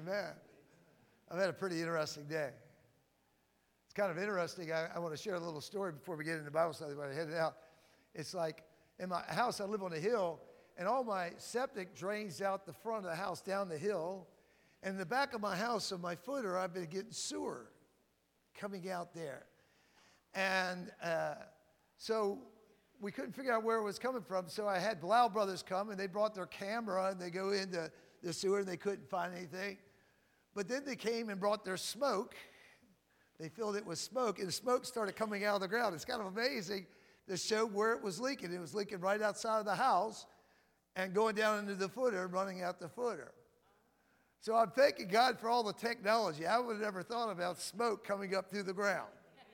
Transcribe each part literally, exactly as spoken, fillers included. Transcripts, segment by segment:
Amen. I've had a pretty interesting day. It's kind of interesting. I, I want to share a little story before we get into Bible study when I headed out. It's like in my house, I live on a hill, and all my septic drains out the front of the house down the hill. And in the back of my house, on my footer, I've been getting sewer coming out there. And uh, so we couldn't figure out where it was coming from. So I had Blau Brothers come, and they brought their camera, and they go into the sewer, and they couldn't find anything. But then they came and brought their smoke. They filled it with smoke, and the smoke started coming out of the ground. It's kind of amazing to show where it was leaking. It was leaking right outside of the house and going down into the footer and running out the footer. So I'm thanking God for all the technology. I would have never thought about smoke coming up through the ground.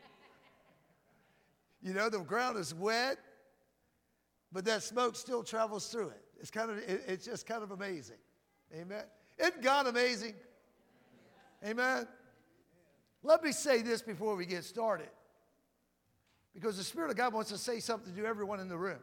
You know, the ground is wet, but that smoke still travels through it. It's kind of, it, it's just kind of amazing. Amen. Isn't God amazing? Amen. Let me say this before we get started, because the Spirit of God wants to say something to everyone in the room.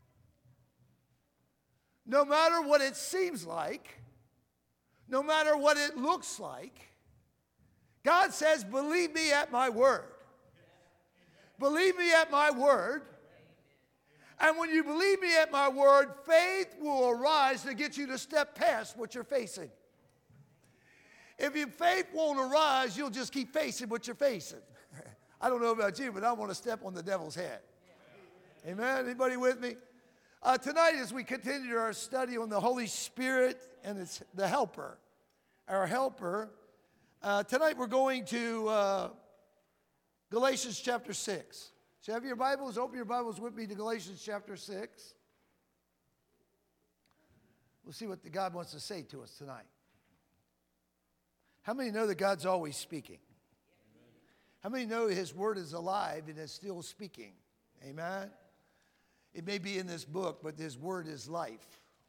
No matter what it seems like, no matter what it looks like, God says, believe me at my word. Believe me at my word. And when you believe me at my word, faith will arise to get you to step past what you're facing. If your faith won't arise, you'll just keep facing what you're facing. I don't know about you, but I want to step on the devil's head. Amen? Anybody with me? Uh, tonight, as we continue our study on the Holy Spirit and it's the helper, our helper, uh, tonight we're going to uh, Galatians chapter six. So have your Bibles, open your Bibles with me to Galatians chapter six. We'll see what the God wants to say to us tonight. How many know that God's always speaking? Amen. How many know his word is alive and is still speaking? Amen. It may be in this book, but his word is life.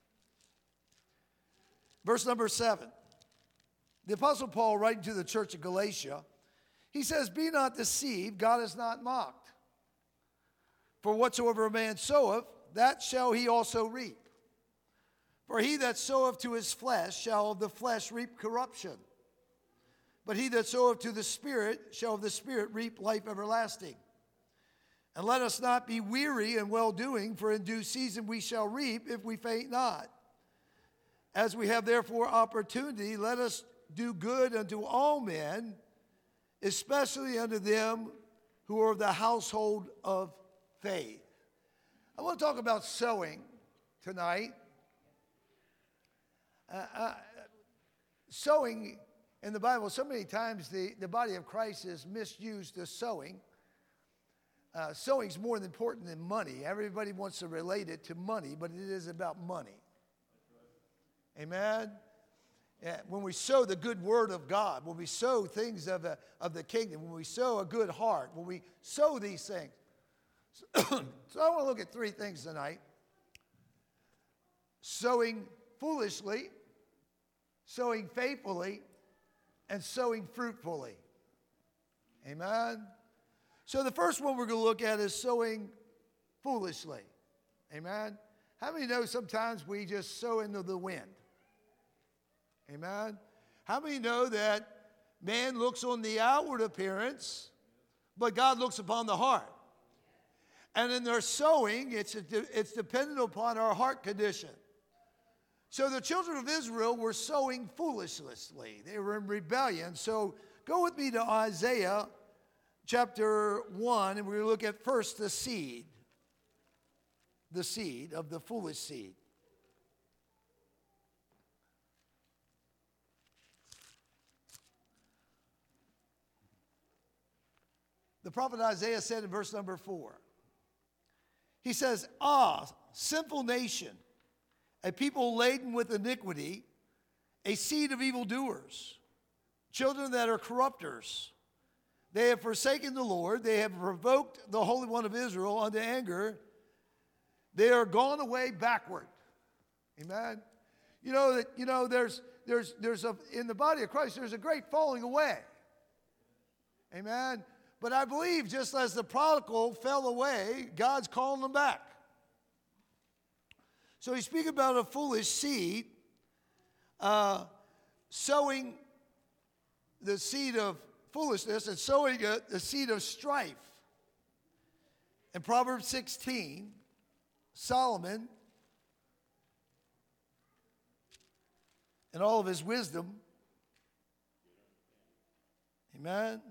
Verse number seven. The Apostle Paul, writing to the church of Galatia, he says, be not deceived, God is not mocked. For whatsoever a man soweth, that shall he also reap. For he that soweth to his flesh shall of the flesh reap corruption. But he that soweth to the Spirit shall of the Spirit reap life everlasting. And let us not be weary in well-doing, for in due season we shall reap if we faint not. As we have therefore opportunity, let us do good unto all men, especially unto them who are of the household of faith. I want to talk about sowing tonight. Uh, uh, sowing in the Bible, so many times the, the body of Christ has misused the sowing. Uh, sowing is more important than money. Everybody wants to relate it to money, but it is about money. Amen? Yeah, when we sow the good word of God, when we sow things of, a, of the kingdom, when we sow a good heart, when we sow these things. So, so I want to look at three things tonight. Sowing foolishly, sowing faithfully, and sowing fruitfully. Amen? So the first one we're going to look at is sowing foolishly. Amen? How many know sometimes we just sow into the wind? Amen? How many know that man looks on the outward appearance, but God looks upon the heart? And in their sowing, it's, a, it's dependent upon our heart condition. So the children of Israel were sowing foolishly. They were in rebellion. So go with me to Isaiah chapter one, and we're going to look at first the seed. The seed of the foolish seed. The prophet Isaiah said in verse number four, he says, ah, sinful nation, a people laden with iniquity, a seed of evildoers, children that are corrupters. They have forsaken the Lord. They have provoked the Holy One of Israel unto anger. They are gone away backward. Amen. You know that you know there's there's there's a in the body of Christ there's a great falling away. Amen. But I believe just as the prodigal fell away, God's calling them back. So he's speaking about a foolish seed, uh, sowing the seed of foolishness and sowing a, the seed of strife. In Proverbs sixteen, Solomon, in all of his wisdom, amen,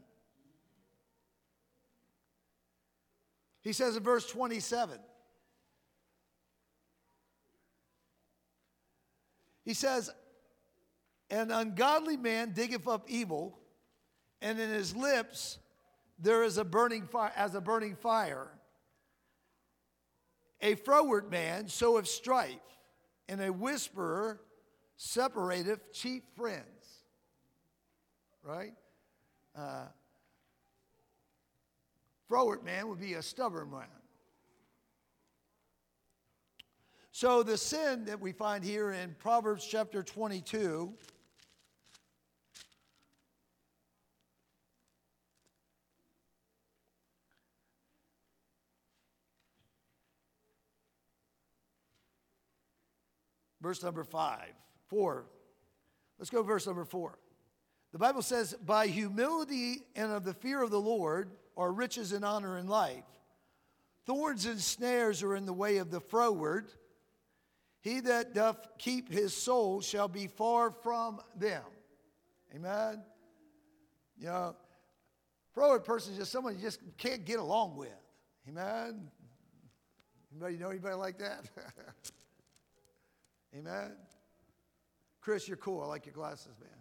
he says in verse twenty-seven, he says, an ungodly man diggeth up evil, and in his lips there is a burning fire, as a burning fire. A froward man soweth strife, and a whisperer separateth chief friends. Right? Uh, froward man would be a stubborn man. So the sin that we find here in Proverbs chapter twenty-two, verse number five, four. Let's go verse number four. The Bible says, by humility and of the fear of the Lord are riches and honor and life. Thorns and snares are in the way of the froward. He that doth keep his soul shall be far from them. Amen? You know, froward person is just someone you just can't get along with. Amen? Anybody know anybody like that? Amen? Chris, you're cool. I like your glasses, man.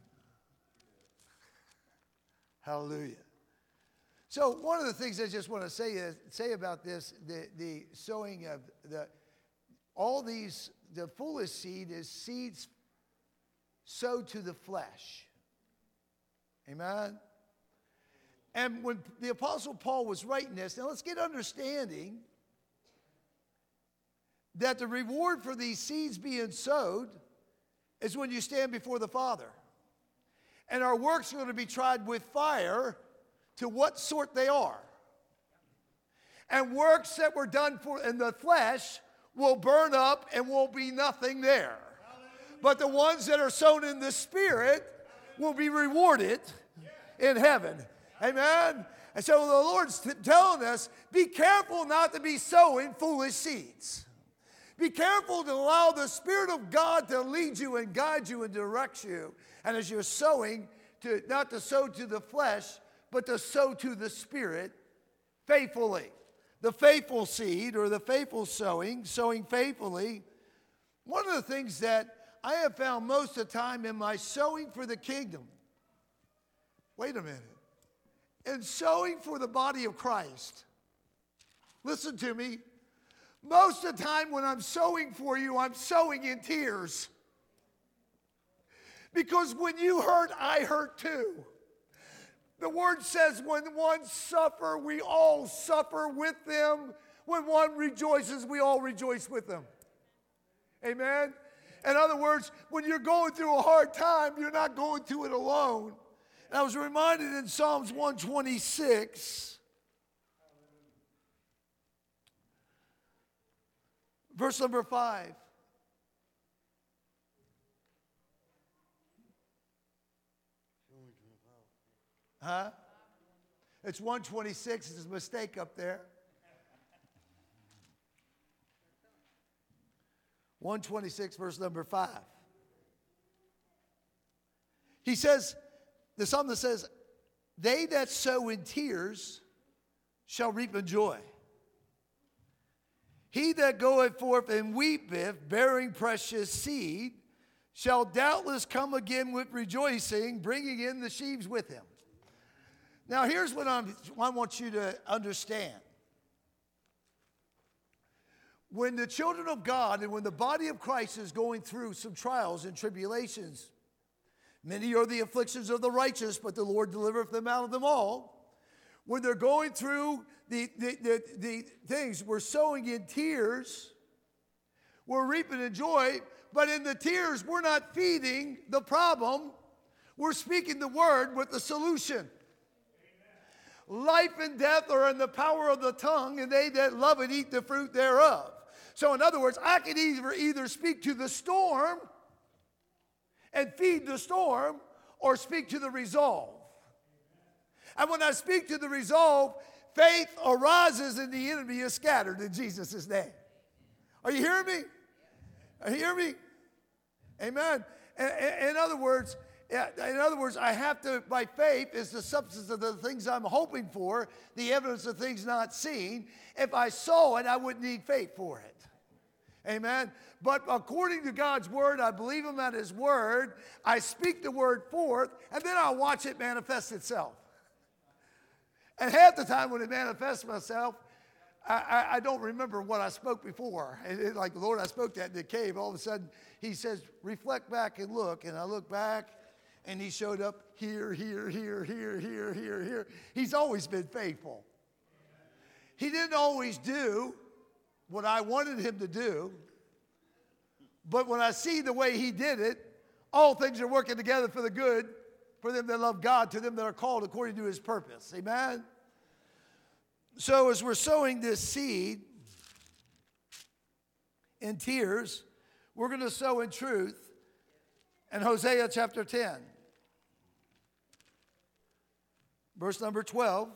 Hallelujah. So one of the things I just want to say is, say about this, the, the sowing of the, all these, the foolish seed is seeds sowed to the flesh. Amen? And when the Apostle Paul was writing this, now let's get understanding that the reward for these seeds being sowed is when you stand before the Father. And our works are going to be tried with fire to what sort they are. And works that were done for in the flesh will burn up and will be nothing there. But the ones that are sown in the Spirit will be rewarded in heaven. Amen? And so the Lord's t- telling us, be careful not to be sowing foolish seeds. Be careful to allow the Spirit of God to lead you and guide you and direct you. And as you're sowing, to not to sow to the flesh, but to sow to the Spirit faithfully. The faithful seed or the faithful sowing, sowing faithfully. One of the things that I have found most of the time in my sowing for the kingdom, wait a minute, in sowing for the body of Christ, listen to me, most of the time when I'm sowing for you, I'm sowing in tears. Because when you hurt, I hurt too. The word says when one suffer, we all suffer with them. When one rejoices, we all rejoice with them. Amen? In other words, when you're going through a hard time, you're not going through it alone. And I was reminded in Psalms one twenty-six, verse number five. Huh? It's one twenty-six. There's a mistake up there. one twenty-six, verse number five. He says, the psalmist says, they that sow in tears shall reap in joy. He that goeth forth and weepeth, bearing precious seed, shall doubtless come again with rejoicing, bringing in the sheaves with him. Now, here's what I'm, I want you to understand. When the children of God and when the body of Christ is going through some trials and tribulations, many are the afflictions of the righteous, but the Lord delivereth them out of them all. When they're going through the, the, the, the things, we're sowing in tears, we're reaping in joy, but in the tears, we're not feeding the problem. We're speaking the word with the solution. Life and death are in the power of the tongue, and they that love it eat the fruit thereof. So in other words, I can either, either speak to the storm and feed the storm, or speak to the resolve. And when I speak to the resolve, faith arises and the enemy is scattered in Jesus' name. Are you hearing me? Are you hearing me? Amen. In other words, in other words, I have to, by faith is the substance of the things I'm hoping for, the evidence of things not seen. If I saw it, I wouldn't need faith for it. Amen. But according to God's word, I believe him at his word. I speak the word forth, and then I'll watch it manifest itself. And half the time when it manifests myself, I, I, I don't remember what I spoke before. It, it, like, Lord, I spoke that in the cave. All of a sudden, he says, reflect back and look. And I look back, and he showed up here, here, here, here, here, here, here. He's always been faithful. He didn't always do what I wanted him to do. But when I see the way he did it, all things are working together for the good, for them that love God, to them that are called according to his purpose. Amen? So as we're sowing this seed in tears, we're going to sow in truth. And Hosea chapter ten, verse number twelve.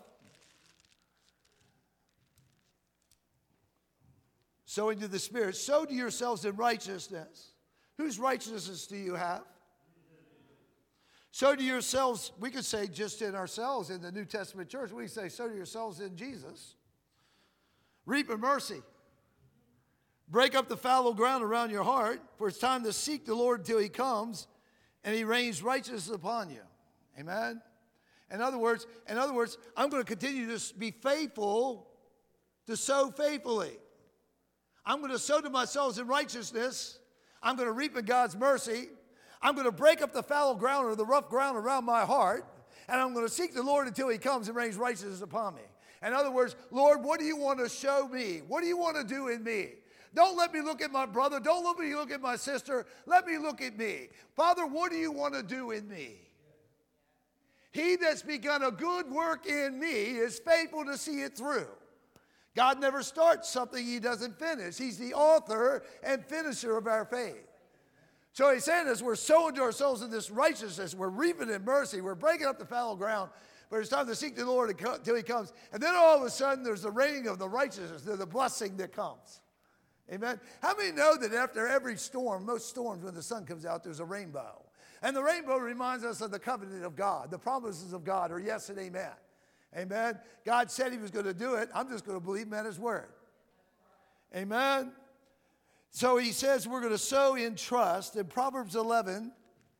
Sowing to the Spirit. Sow to yourselves in righteousness. Whose righteousness do you have? Sow to yourselves, we could say just in ourselves in the New Testament church. We say sow to yourselves in Jesus. Reap in mercy. Break up the fallow ground around your heart, for it's time to seek the Lord until he comes and he rains righteousness upon you. Amen? In other words, in other words, I'm going to continue to be faithful to sow faithfully. I'm going to sow to myself in righteousness. I'm going to reap in God's mercy. I'm going to break up the fallow ground or the rough ground around my heart. And I'm going to seek the Lord until he comes and rains righteousness upon me. In other words, Lord, what do you want to show me? What do you want to do in me? Don't let me look at my brother. Don't let me look at my sister. Let me look at me. Father, what do you want to do in me? He that's begun a good work in me is faithful to see it through. God never starts something he doesn't finish. He's the author and finisher of our faith. So he's saying as we're sowing to ourselves in this righteousness, we're reaping in mercy, we're breaking up the fallow ground, but it's time to seek the Lord until he comes. And then all of a sudden there's the raining of the righteousness, there's the blessing that comes. Amen. How many know that after every storm, most storms, when the sun comes out, there's a rainbow? And the rainbow reminds us of the covenant of God. The promises of God are yes and amen. Amen. God said he was going to do it. I'm just going to believe him at his word. Amen. So he says we're going to sow in trust. In Proverbs eleven.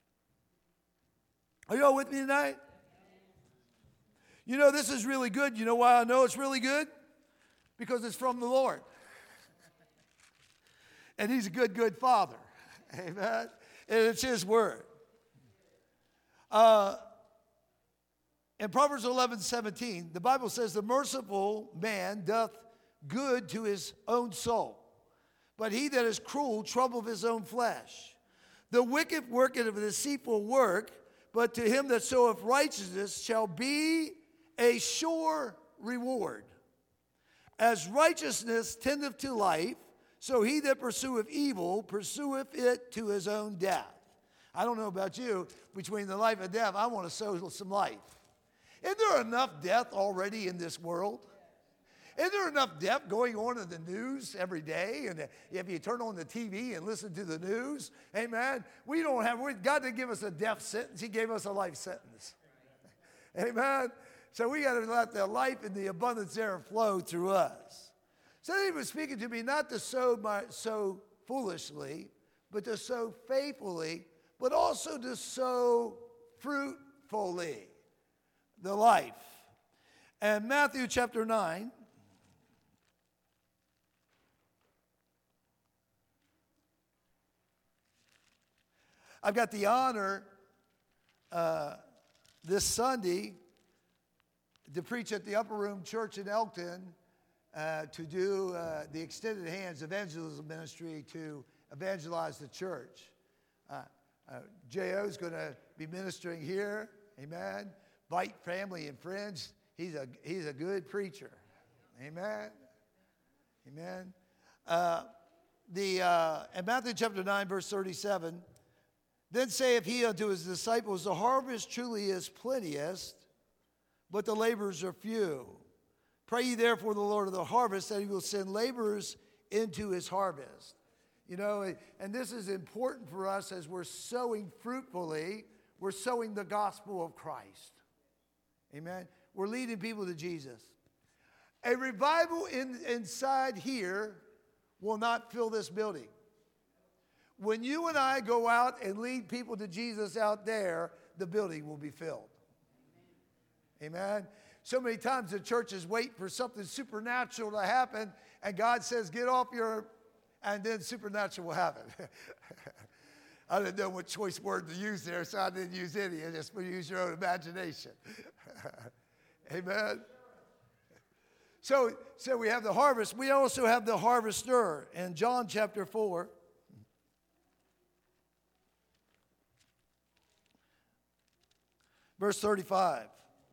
Are you all with me tonight? You know, this is really good. You know why I know it's really good? Because it's from the Lord. And he's a good, good father. Amen. And it's his word. Uh, in Proverbs eleven seventeen, the Bible says, the merciful man doth good to his own soul, but he that is cruel troubleth his own flesh. The wicked worketh a deceitful work, but to him that soweth righteousness shall be a sure reward. As righteousness tendeth to life, so he that pursueth evil pursueth it to his own death. I don't know about you, between the life and death, I want to sow some life. Isn't there enough death already in this world? Isn't there enough death going on in the news every day? And if you turn on the T V and listen to the news, amen, we don't have, God didn't give us a death sentence, he gave us a life sentence. Amen. So we got to let the life and the abundance there flow through us. So he was speaking to me not to sow, my, sow foolishly, but to sow faithfully, but also to sow fruitfully, the life. And Matthew chapter nine. I've got the honor uh, this Sunday to preach at the Upper Room Church in Elkton, uh, to do uh, the Extended Hands Evangelism Ministry to evangelize the church. Uh, uh, J O is going to be ministering here. Amen. Invite family and friends. He's a, he's a good preacher. Amen. Amen. Uh, the, uh, in Matthew chapter nine, verse thirty-seven, then saith he unto his disciples, the harvest truly is plenteous, but the laborers are few. Pray ye therefore the Lord of the harvest that he will send laborers into his harvest. You know, and this is important for us as we're sowing fruitfully. We're sowing the gospel of Christ. Amen. We're leading people to Jesus. A revival in, inside here will not fill this building. When you and I go out and lead people to Jesus out there, the building will be filled. Amen. So many times the churches wait for something supernatural to happen, and God says, get off your, and then supernatural will happen. I didn't know what choice word to use there, so I didn't use any. I just use your own imagination. Amen. So, so we have the harvest. We also have the harvester in John chapter four. Verse thirty-five.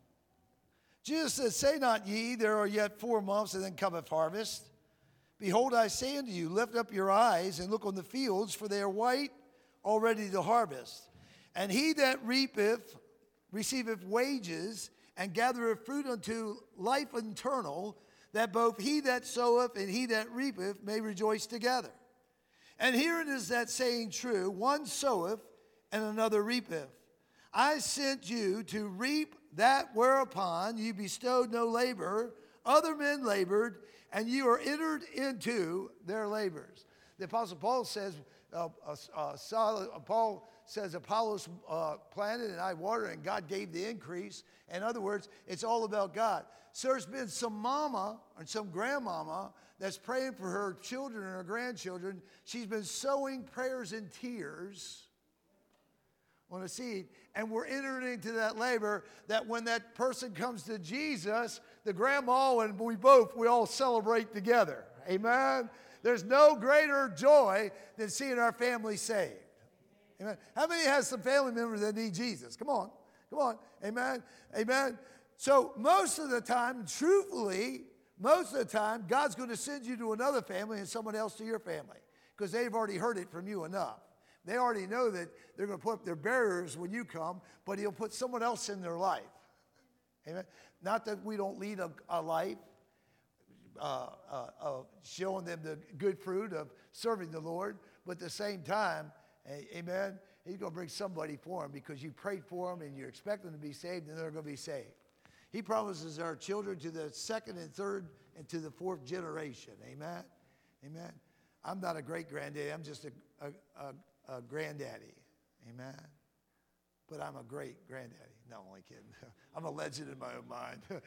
Jesus said, say not ye, there are yet four months, and then cometh harvest. Behold, I say unto you, lift up your eyes and look on the fields, for they are white already to harvest. And he that reapeth receiveth wages, and gathereth fruit unto life eternal, that both he that soweth and he that reapeth may rejoice together. And herein is that saying true, one soweth and another reapeth. I sent you to reap that whereupon you bestowed no labor. Other men labored, and you are entered into their labors. The Apostle Paul says, uh, uh, uh, solid, uh, Paul says Apollos uh, planted and I watered, and God gave the increase. In other words, it's all about God. So there's been some mama or some grandmama that's praying for her children and her grandchildren. She's been sowing prayers and tears on a seed, and we're entering into that labor that when that person comes to Jesus, the grandma and we both, we all celebrate together. Amen? There's no greater joy than seeing our family saved. Amen? How many has some family members that need Jesus? Come on. Come on. Amen? Amen? So most of the time, truthfully, most of the time, God's going to send you to another family and someone else to your family because they've already heard it from you enough. They already know that they're going to put up their barriers when you come, but he'll put someone else in their life. Amen. Not that we don't lead a, a life uh, uh, uh, showing them the good fruit of serving the Lord, but at the same time, amen, he's going to bring somebody for them because you prayed for them and you expect them to be saved and they're going to be saved. He promises our children to the second and third and to the fourth generation. Amen. Amen. I'm not a great granddaddy. I'm just a, a, a A granddaddy, amen. But I'm a great granddaddy. No, I'm only kidding. I'm a legend in my own mind. I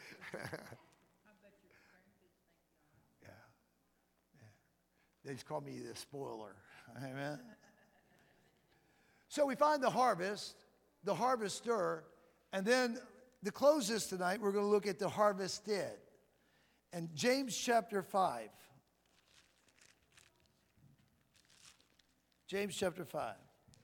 bet your grandkids think you are. Yeah. Yeah. They just call me the spoiler. Amen. So we find the harvest, the harvester, and then to close this tonight, we're going to look at the harvested. And James chapter five. James chapter five,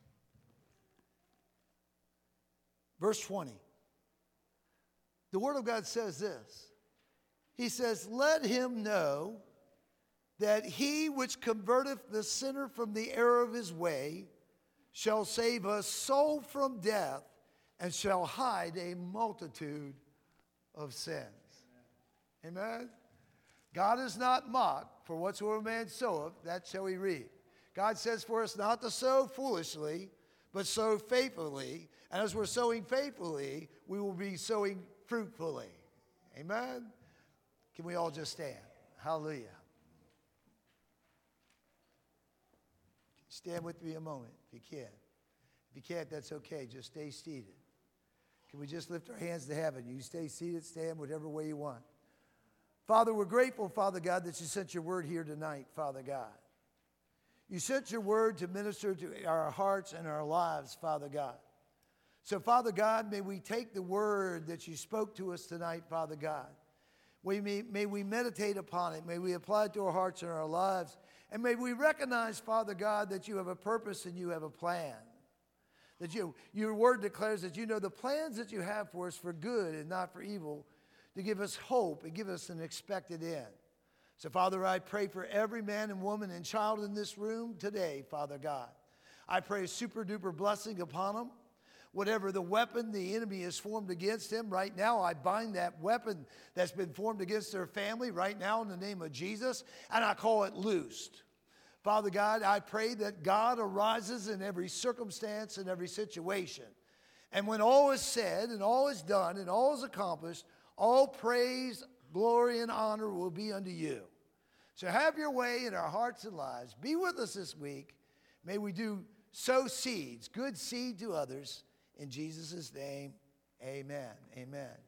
verse twenty. The Word of God says this. He says, let him know that he which converteth the sinner from the error of his way shall save a soul from death and shall hide a multitude of sins. Amen. Amen? God is not mocked, for whatsoever man soweth, that shall he reap. God says for us not to sow foolishly, but sow faithfully. And as we're sowing faithfully, we will be sowing fruitfully. Amen? Can we all just stand? Hallelujah. Stand with me a moment if you can. If you can't, that's okay. Just stay seated. Can we just lift our hands to heaven? You stay seated, stand whatever way you want. Father, we're grateful, Father God, that you sent your word here tonight, Father God. You sent your word to minister to our hearts and our lives, Father God. So, Father God, may we take the word that you spoke to us tonight, Father God. We may, may we meditate upon it. May we apply it to our hearts and our lives. And may we recognize, Father God, that you have a purpose and you have a plan. That you, your word declares that you know the plans that you have for us for good and not for evil, to give us hope and give us an expected end. So, Father, I pray for every man and woman and child in this room today, Father God. I pray a super duper blessing upon them. whatever the weapon the enemy has formed against him. Right now, I bind that weapon that's been formed against their family right now in the name of Jesus, and I call it loosed. Father God, I pray that God arises in every circumstance and every situation. And when all is said and all is done and all is accomplished, all praise, glory, and honor will be unto you. So have your way in our hearts and lives. Be with us this week. May we do sow seeds, good seed to others. In Jesus' name, amen. Amen.